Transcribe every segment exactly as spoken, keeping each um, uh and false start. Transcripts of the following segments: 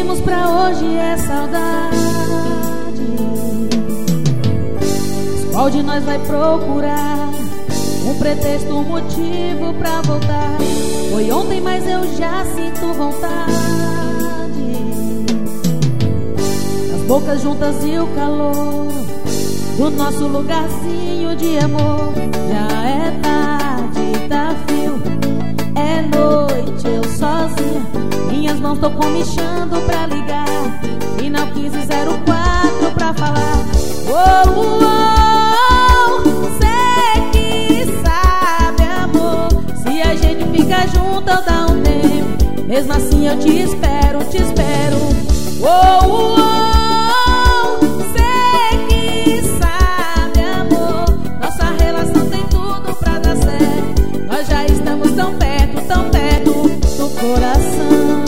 temos pra hoje é saudade. Qual de nós vai procurar um pretexto, um motivo pra voltar? Foi ontem, mas eu já sinto vontade. As bocas juntas e o calor do nosso lugarzinho de amor. Já é tarde, tá frio, é noite, eu sozinha. Minhas mãos tão comichando pra ligar. Final quinze zero quatro pra falar. Oh, oh, oh, cê que sabe, amor, se a gente fica junto ou dá um tempo. Mesmo assim eu te espero, te espero. Oh, oh, oh, cê que sabe, amor, nossa relação tem tudo pra dar certo. Nós já estamos tão perto, tão perto do coração.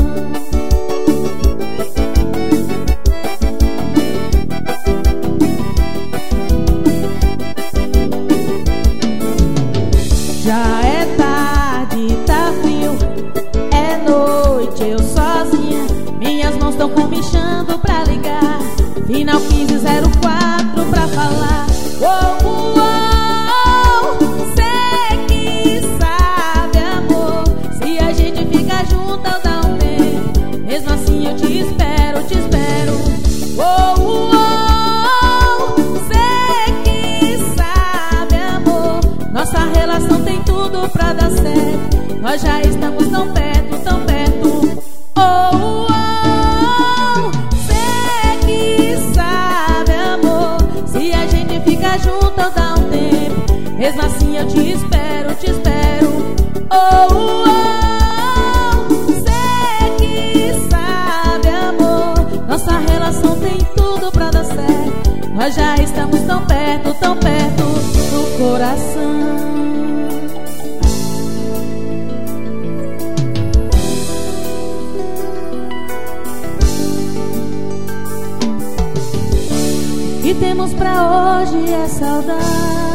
Já é tarde, tá frio, é noite, eu sozinha. Minhas mãos tão comichando pra ligar. Final quinze zero quatro pra falar. Oh, oh, oh, cê que sabe, amor, se a gente fica junto ou dá um tempo. Mesmo assim eu te espero, te espero. Oh, oh, oh, cê que sabe, amor, nossa relação tem tudo pra dar certo. Nós já estamos tão perto, tão perto. Oh, oh, cê que sabe, amor, se a gente fica junto ou dá um tempo. Mesmo assim eu te espero, te espero. Oh, oh, cê que sabe, amor, nossa relação tem tudo pra dar certo. Nós já estamos tão perto, tão perto do coração. E temos pra hoje é saudade.